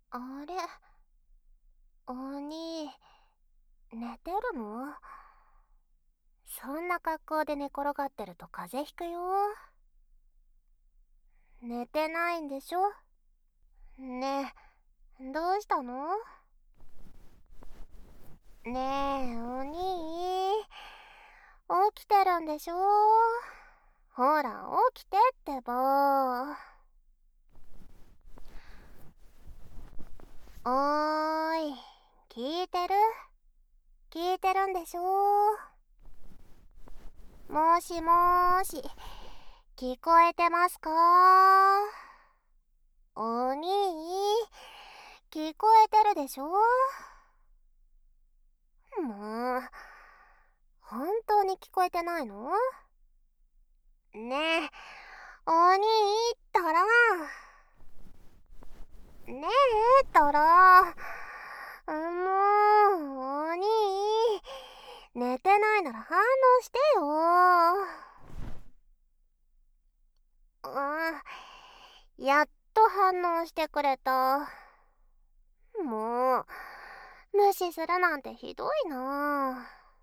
あれ、鬼、寝てるの？そんな格好で寝転がってると風邪ひくよ。寝てないんでしょ？ねえ、どうしたの？ねえ、鬼、起きてるんでしょ？ほら、起きてってば。おーい、聞いてる？聞いてるんでしょ？もしもーし、聞こえてますか？お兄、聞こえてるでしょ？もう、本当に聞こえてないの？ねえ、お兄ったら、ねえったら、もう、お兄、寝てないなら反応してよ。やっと反応してくれた。もう、無視するなんてひどいな。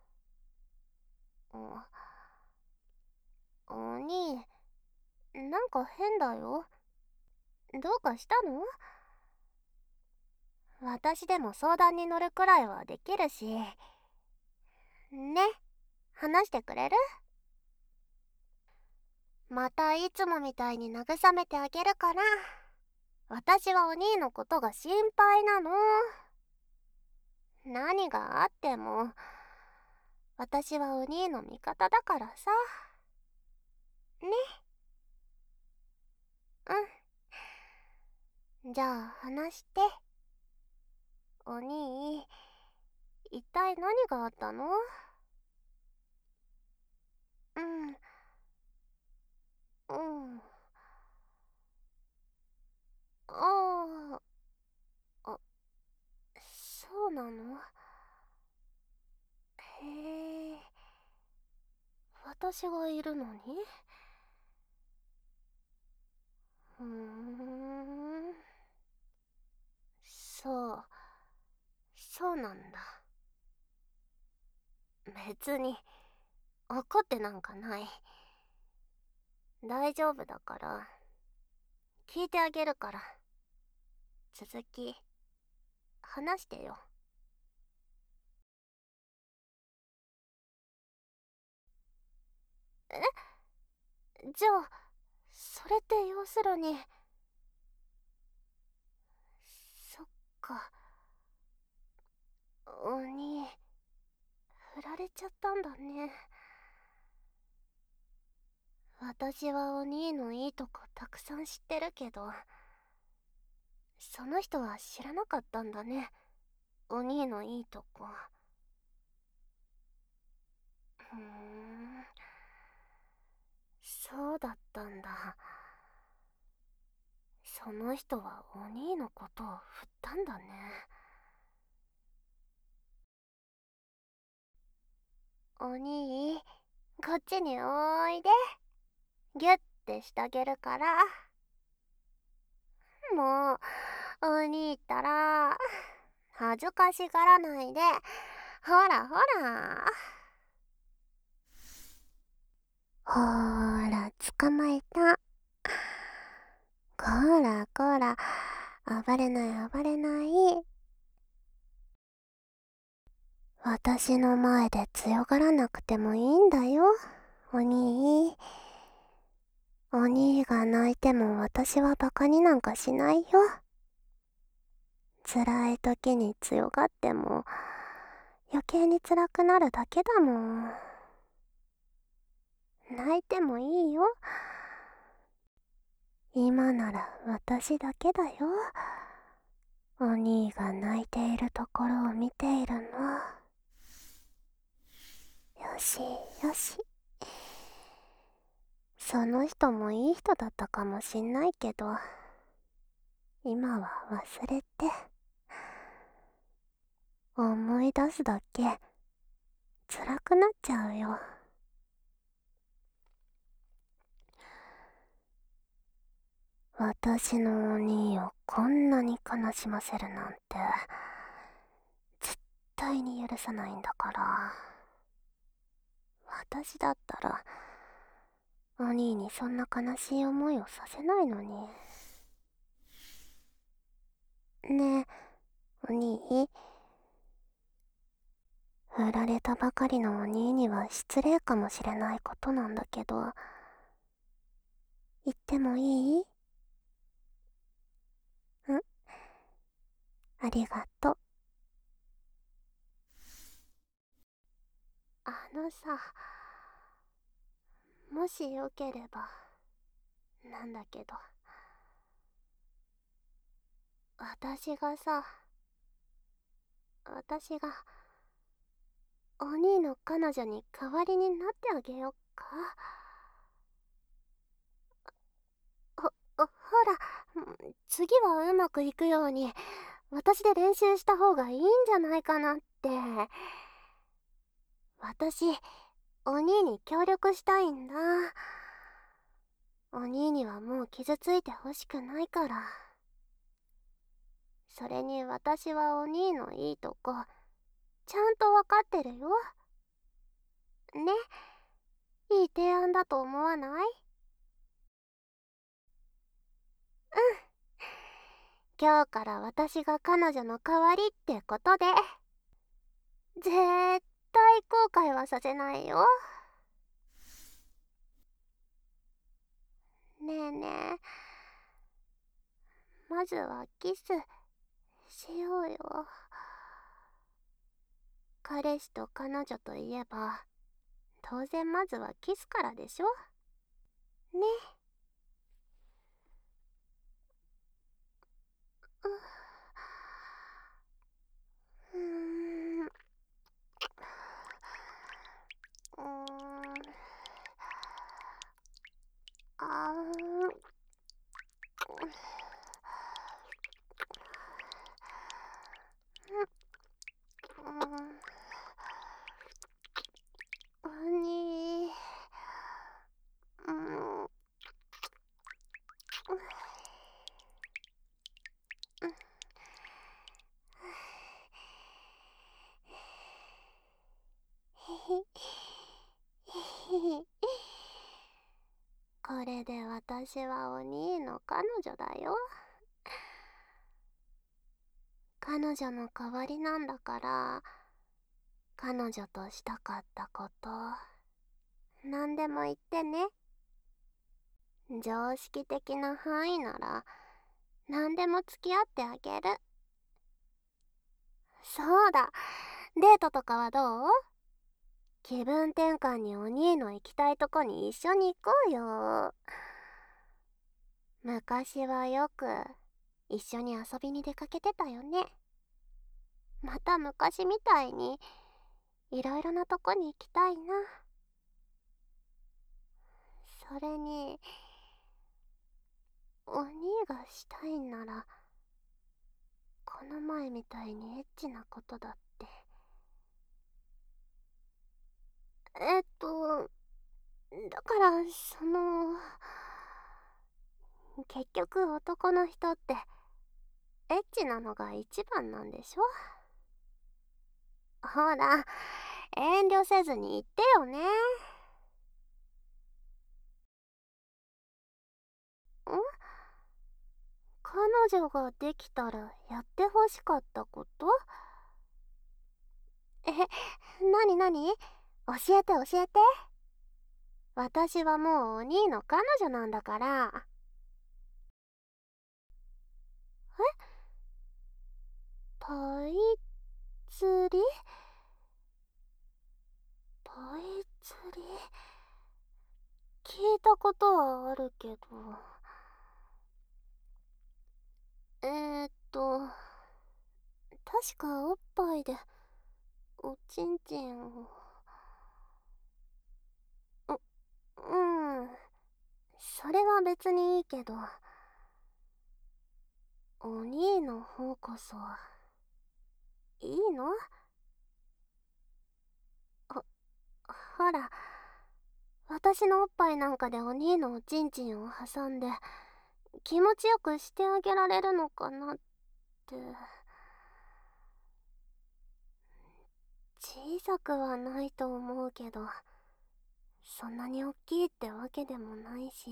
お兄、なんか変だよ。どうかしたの？私でも相談に乗るくらいはできるし。ね、話してくれる？またいつもみたいに慰めてあげるから。私はお兄のことが心配なの。何があっても、私はお兄の味方だからさ。ね。うん。じゃあ話して。お兄、一体何があったの？うん、うん。ああ、そうなの？へえ、私がいるのに？うーん、そう、そうなんだ。別に、怒ってなんかない。大丈夫だから、聞いてあげるから。続き、話してよ。じゃあ、それって要するに、そっか、鬼、振られちゃったんだね。私はお兄のいいとこたくさん知ってるけど、その人は知らなかったんだね。お兄のいいとこ。そうだったんだ。その人はお兄のことを振ったんだね。お兄、こっちにおいで。ギュッてしてあげるから。もう、お兄ったら、恥ずかしがらないで。ほらほら。ほーら、捕まえた。こらこら、暴れない暴れない。私の前で強がらなくてもいいんだよ、お兄。お兄が泣いても私はバカになんかしないよ。辛い時に強がっても余計に辛くなるだけだもん。泣いてもいいよ。今なら私だけだよ。お兄が泣いているところを見ているの。よしよし。その人もいい人だったかもしんないけど、今は忘れて。思い出すだけ辛くなっちゃうよ。 私のお兄をこんなに悲しませるなんて絶対に許さないんだから。私だったらお兄にそんな悲しい思いをさせないのに。ねえ、お兄、振られたばかりのお兄には失礼かもしれないことなんだけど、言ってもいい？ありがとう。さ、もしよければなんだけど、私がお兄の彼女に代わりになってあげよっか。ほら、次はうまくいくように私で練習した方がいいんじゃないかなって。私、お兄に協力したいんだ。お兄にはもう傷ついてほしくないから。それに私はお兄のいいとこちゃんとわかってるよ。ね、いい提案だと思わない？今日から私が彼女の代わりってことで。絶対後悔はさせないよ。ねえねえ、まずはキスしようよ。彼氏と彼女といえば当然まずはキスからでしょ。ね。うーん、うーん、あー、にー、これで私はお兄の彼女だよ。彼女の代わりなんだから、彼女としたかったこと何でも言ってね。常識的な範囲なら何でも付き合ってあげる。そうだ、デートとかはどう？気分転換にお兄の行きたいとこに一緒に行こうよ。昔はよく一緒に遊びに出かけてたよね。また昔みたいにいろいろなとこに行きたいな。それにお兄がしたいんなら、この前みたいにエッチなことだって。だから結局男の人ってエッチなのが一番なんでしょ。ほら、遠慮せずに言ってよね。彼女ができたらやってほしかったこと？なになに？教えて教えて。私はもうお兄の彼女なんだから。パイ釣り？パイ釣り聞いたことはあるけど。確かおっぱいでおちんちんを。うん、それは別にいいけど、お兄の方こそいいの？ほら、私のおっぱいなんかでお兄のおちんちんを挟んで気持ちよくしてあげられるのかなって。小さくはないと思うけど、そんなに大きいってわけでもないし。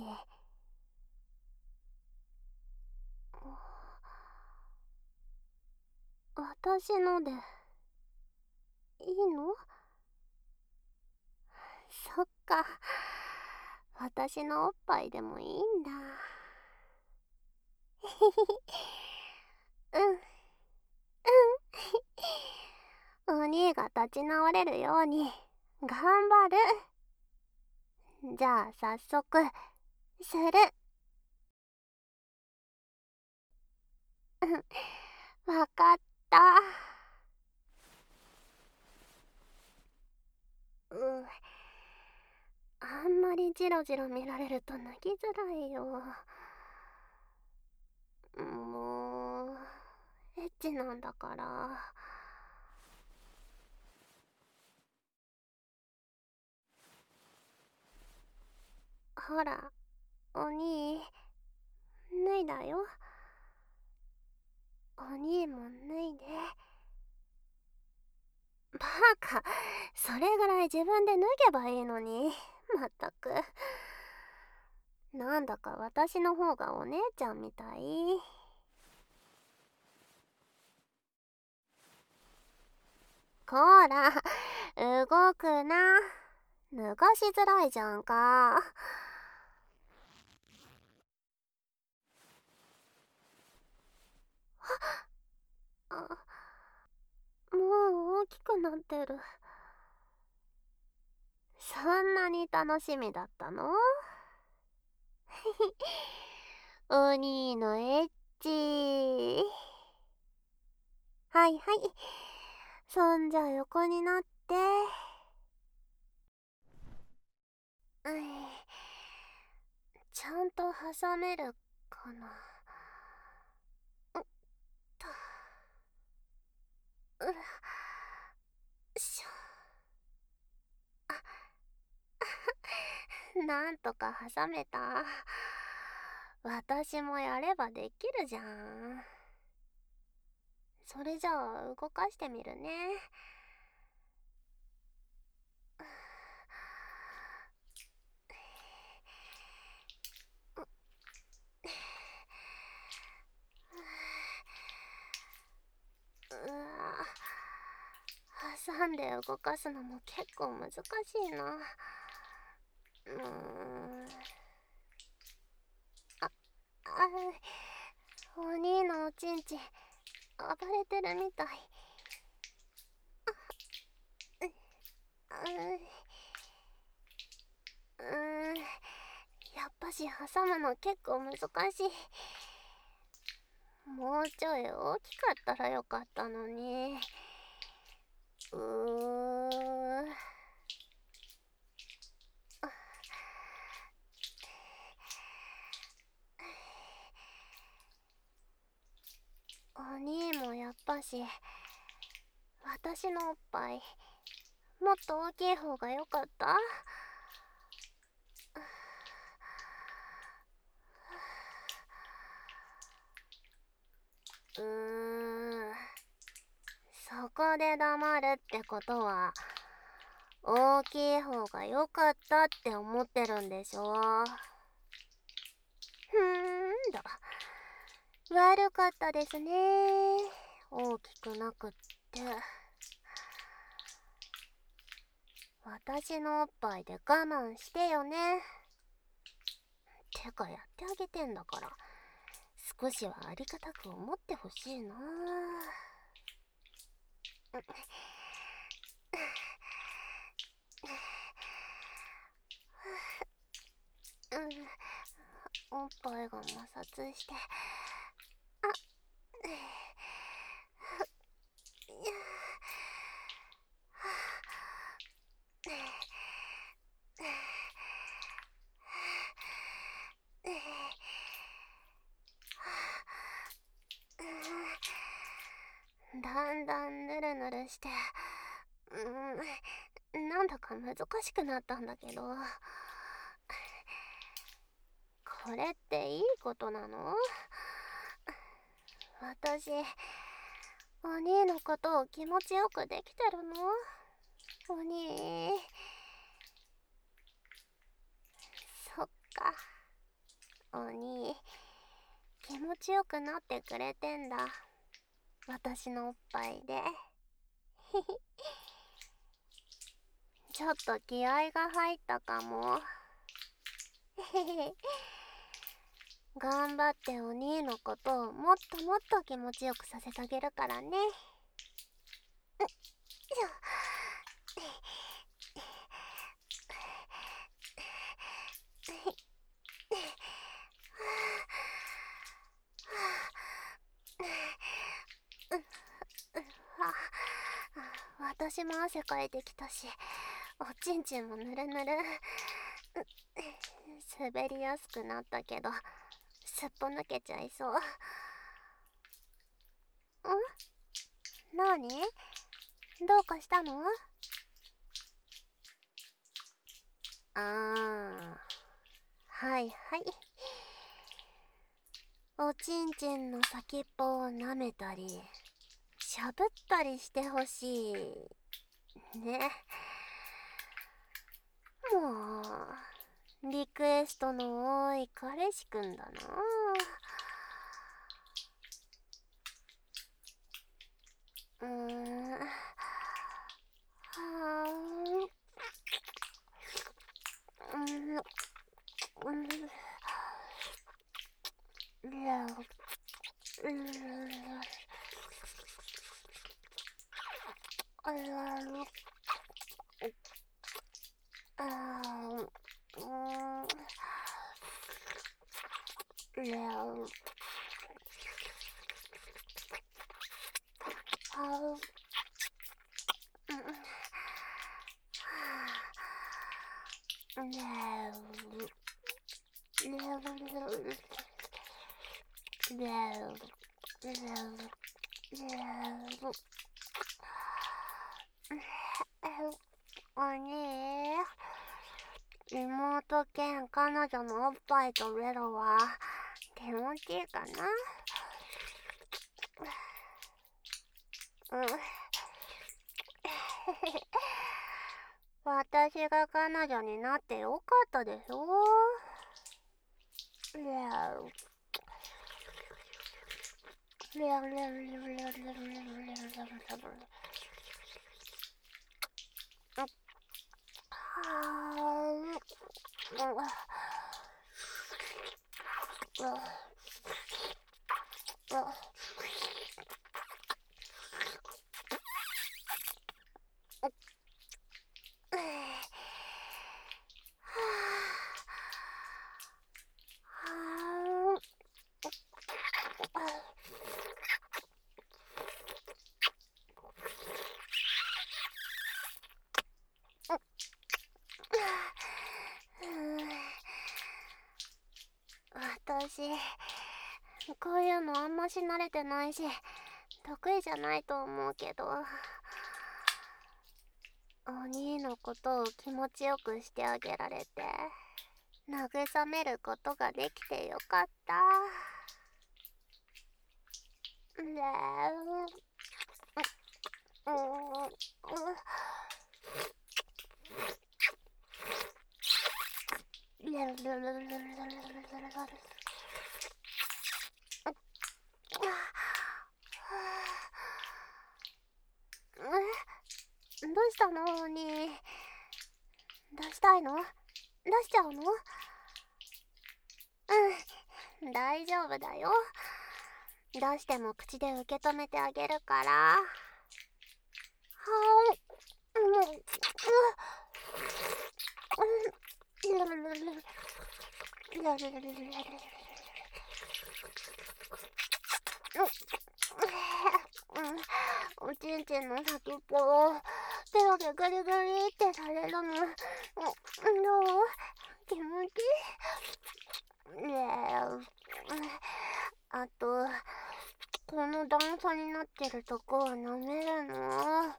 私のでいいの？そっか、私のおっぱいでもいいんだ。うん、うん。お兄が立ち直れるように頑張る。じゃあ早速する。わかった。うん。あんまりジロジロ見られると脱ぎづらいよ。もうエッチなんだから。ほら、お兄、脱いだよ。お兄も脱いで。バカ、それぐらい自分で脱げばいいのに。まったく。なんだか私の方がお姉ちゃんみたい。こーら、動くな。脱がしづらいじゃんか。あ、もう大きくなってる。そんなに楽しみだったの？お兄のエッチ。はいはい。そんじゃ横になって。うん、ちゃんと挟めるかな。うっと。うら。しょ。なんとか挟めた。私もやればできるじゃん。それじゃあ動かしてみるね。うわ、挟んで動かすのも結構難しいな。あ、お兄のおちんちん暴れてるみたい。やっぱし挟むの結構難しい。もうちょい大きかったらよかったのに。うー。お兄もやっぱし私のおっぱいもっと大きい方がよかった？うーん。そこで黙るってことは大きい方が良かったって思ってるんでしょ。だ。悪かったですね。大きくなくって。私のおっぱいで我慢してよね。てかやってあげてんだから、少しはありがたく思ってほしいな。おっぱいが摩擦して。だんだんヌルヌルして、なんだか難しくなったんだけど、ここれっていいことなの？私、お兄のことを気持ちよくできてるの？お兄。そっか。お兄、気持ちよくなってくれてんだ。私のおっぱいで。ちょっと気合が入ったかも。頑張ってお兄のことをもっともっと気持ちよくさせてあげるからね。私も汗かいてきたし、おちんちんもぬるぬる。滑りやすくなったけど、すっぽ抜けちゃいそう。なに？どうかしたの？はいはい。おちんちんの先っぽを舐めたり、しゃぶったりしてほしい。ね。もう、リクエストの多い彼氏くんだな。お兄、妹兼彼女のおっぱいとベロは気持ちいいかな？私が彼女になってよかったでしょ？私、こういうのあんまし慣れてないし、得意じゃないと思うけど、お兄のことを気持ちよくしてあげられて、慰めることができてよかった。どうしたのお兄？出したいの？出しちゃうの？大丈夫だよ。出しても口で受け止めてあげるから。はおちんちんの先っぽを手をでグリグリってされるの、どう？気持ちいい？あと、この段差になってるとこを舐めるの。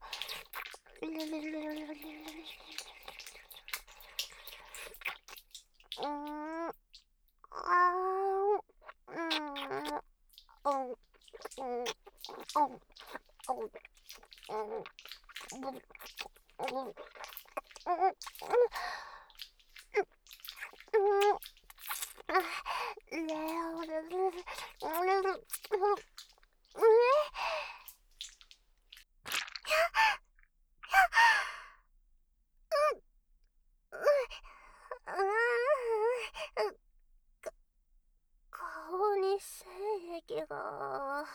顔に精液が。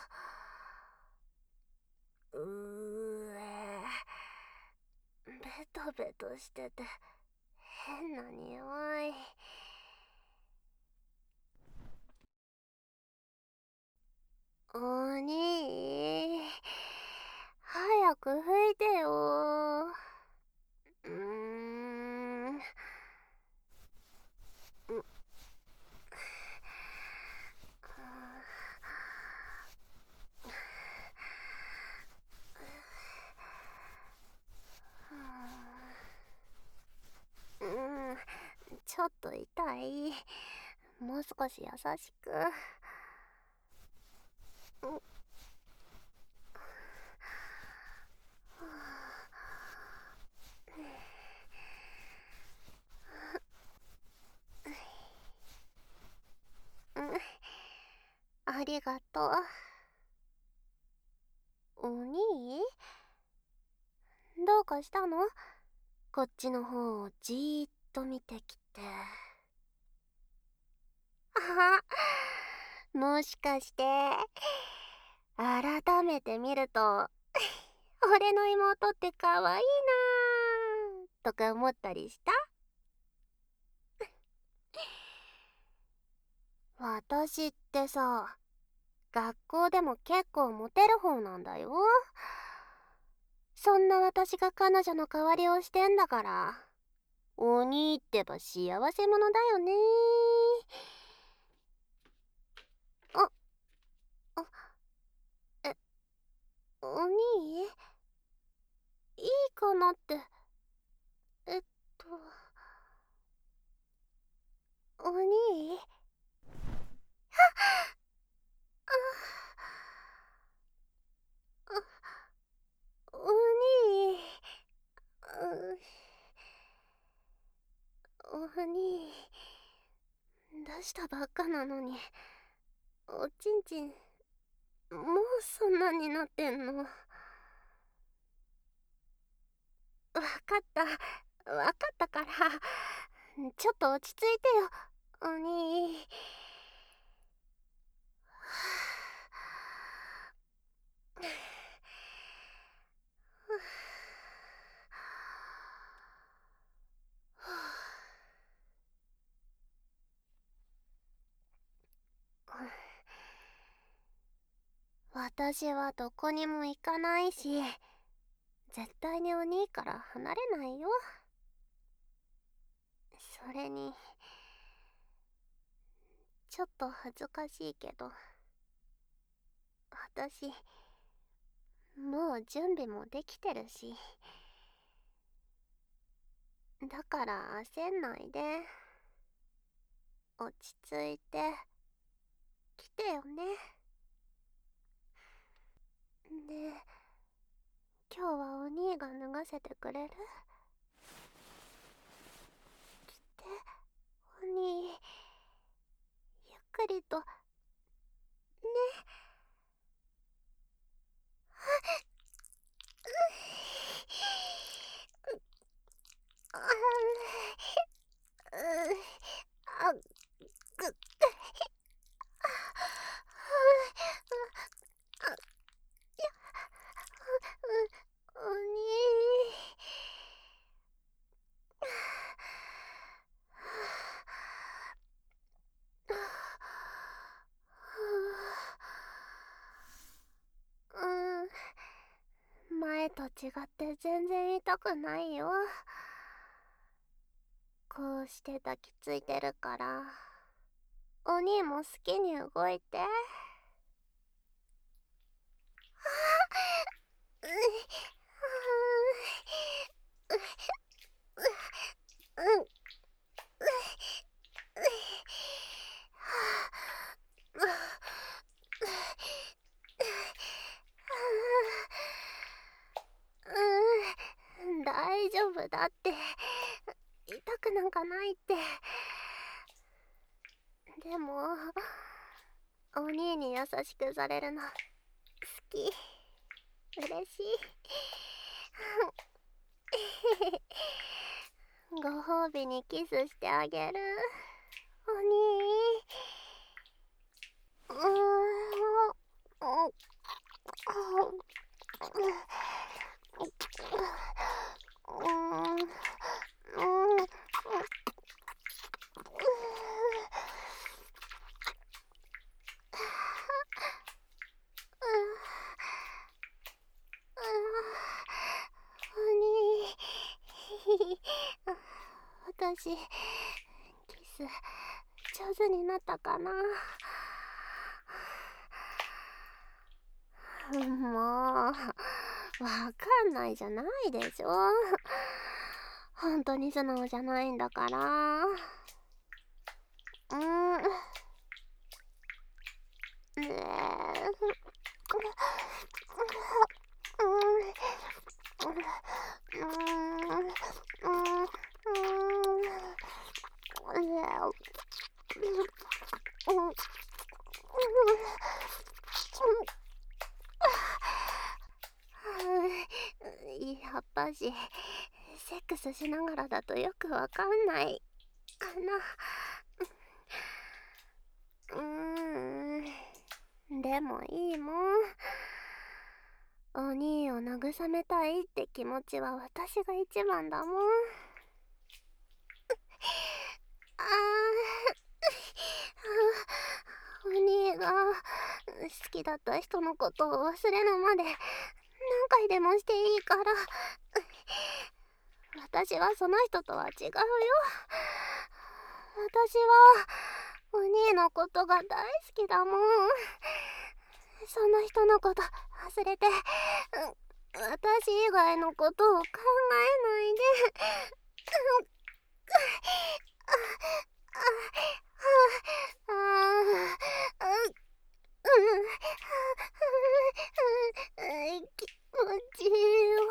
ベトベトしてて変な匂い。お兄、早く拭いてよ。ちょっと痛い。もう少し優しく。ありがとう。お兄？どうかしたの？こっちの方をじーっと見てきて。あ、もしかして改めて見ると俺の妹って可愛いなーとか思ったりした？私ってさ、学校でも結構モテる方なんだよ。そんな私が彼女の代わりをしてんだから、お兄ってば幸せ者だよね。あ、あ、え、お兄？いいかなって。えっと、お兄？お兄？お兄、出したばっかなのに、おちんちん、もうそんなになってんの？わかった、わかったから、ちょっと落ち着いてよ、お兄。私はどこにも行かないし、絶対にお兄から離れないよ。それに、ちょっと恥ずかしいけど、私、もう準備もできてるし。だから焦んないで。落ち着いて、来てよね。で、今日はお兄が脱がせてくれる？来て、お兄。ゆっくりと、ね。ああ、ぐっ、お兄。前と違って全然痛くないよ。こうして抱きついてるから、お兄も好きに動いて。 大丈夫だって。痛くなんかないって。でもお兄に優しくされるの好き。嬉しい。ご褒美にキスしてあげる。お兄。私、キス上手になったかな。もうわかんないじゃないでしょ。本当に素直じゃないんだから。ねえ。やっぱしセックスしながらだとよくわかんないかな。でもいいもん。お兄を慰めたいって気持ちは私が一番だもん。お兄が好きだった人のことを忘れるまで何回でもしていいから。私はその人とは違うよ。私はお兄のことが大好きだもん。その人のこと忘れて、私以外のことを考えないで。気持ちいいよ。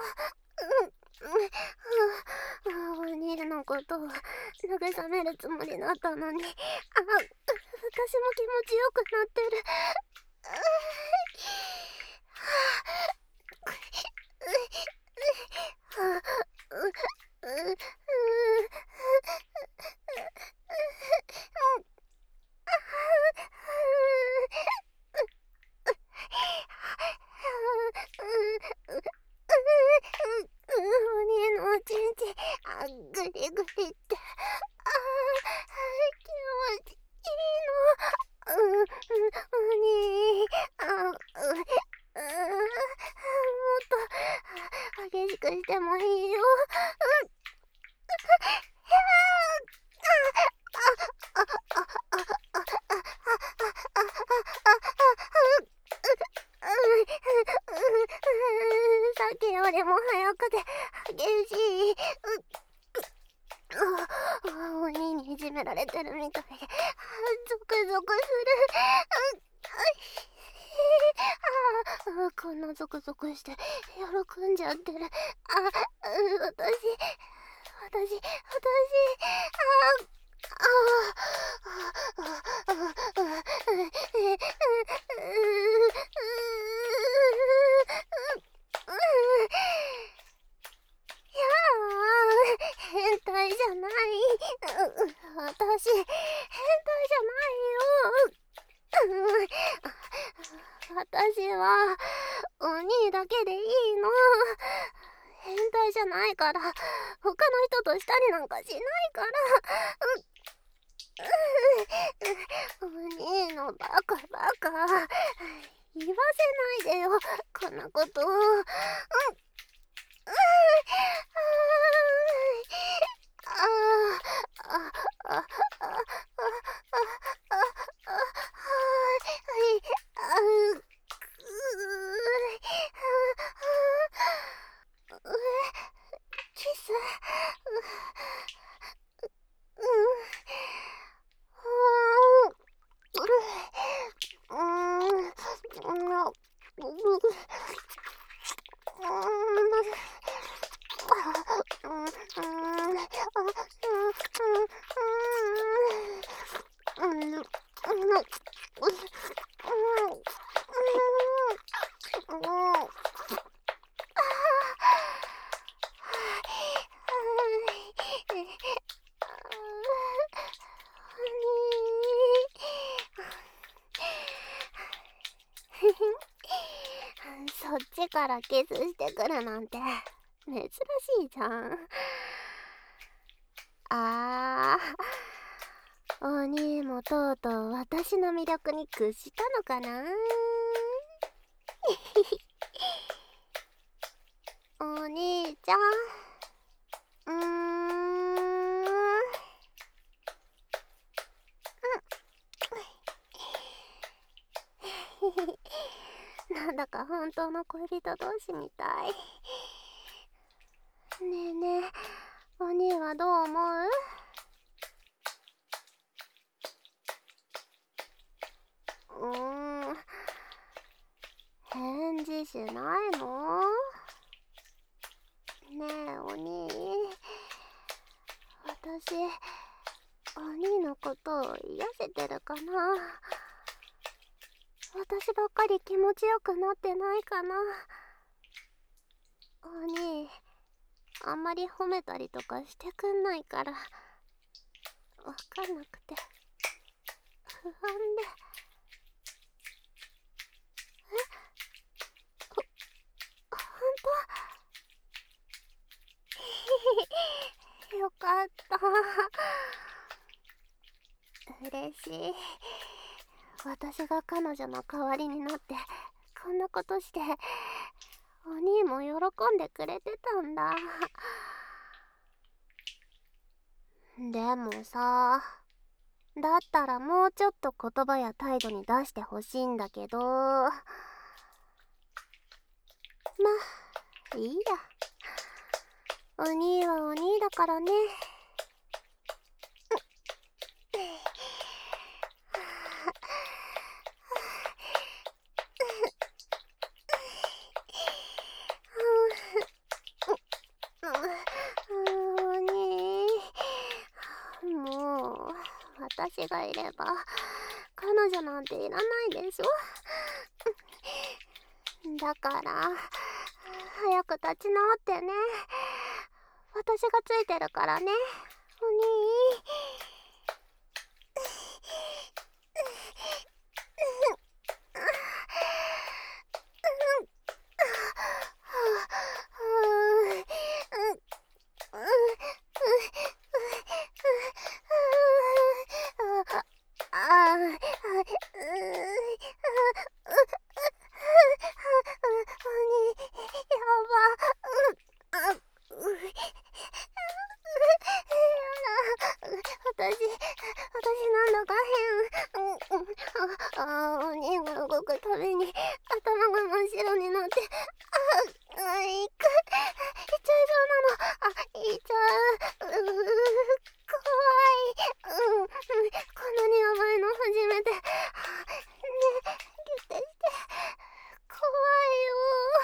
お兄のことを慰めるつもりだったのに、私も気持ちよくなってる。お兄のおちんちん、グリグリって、気持ちいいの。お兄、もっと激しくしてもいいよ。さっきよりも早くて激しい。鬼にいじめられてるみたいでゾクゾクする。こんなゾクゾクして喜んじゃってる。私変態じゃない。私変態じゃないよ。私はお兄だけでいいの。変態じゃないから他の人としたりなんかしないから。お兄のバカ言わせないでよこんなことを。キス。 目からキスしてくるなんて珍しいじゃん。お兄もとうとう私の魅力に屈したのかな。お兄ちゃん、なんだか本当の恋人同士みたい。ねえねえ、お兄はどう思う？返事しないの？ねえお兄、私お兄のことを癒せてるかな。私ばっかり気持ちよくなってないかな。お兄、あんまり褒めたりとかしてくんないからわかんなくて不安で。ほんと？よかった。嬉しい。私が彼女の代わりになってこんなことしてお兄も喜んでくれてたんだ。でもさ、だったらもうちょっと言葉や態度に出してほしいんだけど、まあいいや。お兄はお兄だからね。お兄、もう私がいれば彼女なんていらないでしょ。だから早く立ち直ってね。私がついてるからね、お兄。私なんだか変。お兄が動くたびに頭が真っ白になって、いっちゃいそうなの。いっちゃう。怖い。こんなに甘いの初めて。ねえ、ギュッてして。怖いよ。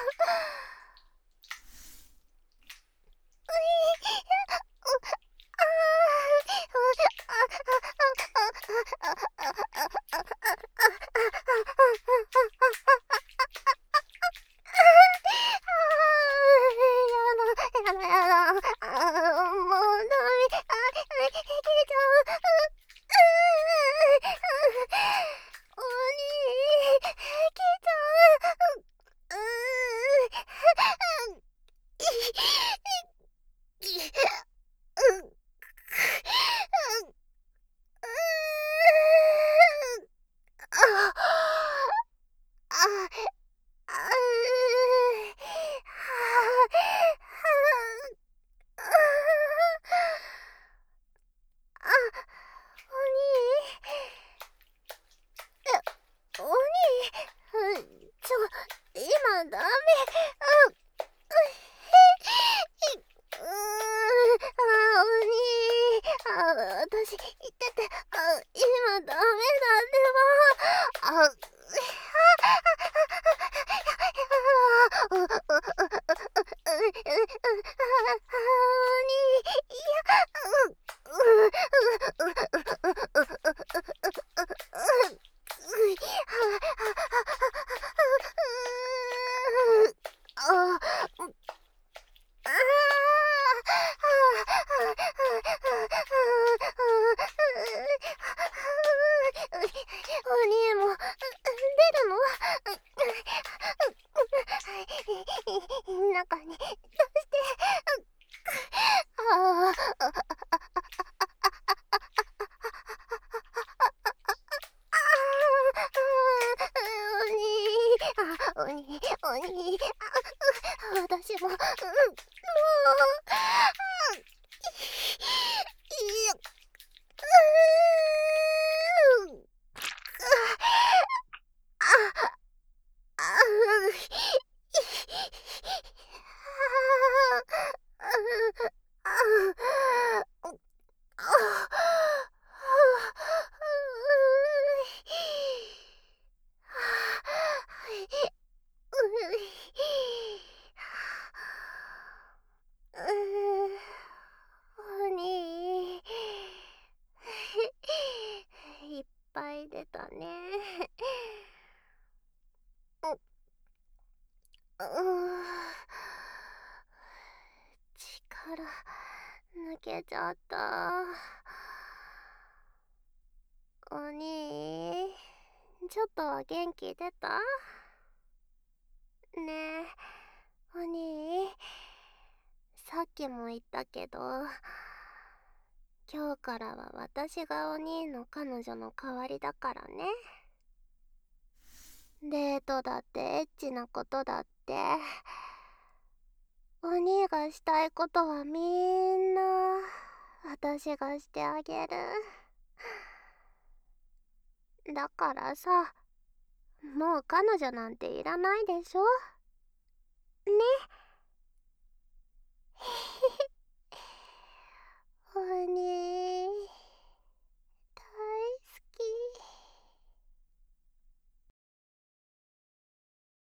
今ダメ。私言ってて、今ダメだってば。お兄も出るの？ から抜けちゃった。お兄、ちょっとは元気出た？ねえ、お兄、さっきも言ったけど、今日からは私がお兄の彼女の代わりだからね。デートだってエッチなことだって、お兄がしたいことはみんな私がしてあげる。だからさ、もう彼女なんていらないでしょ？ね。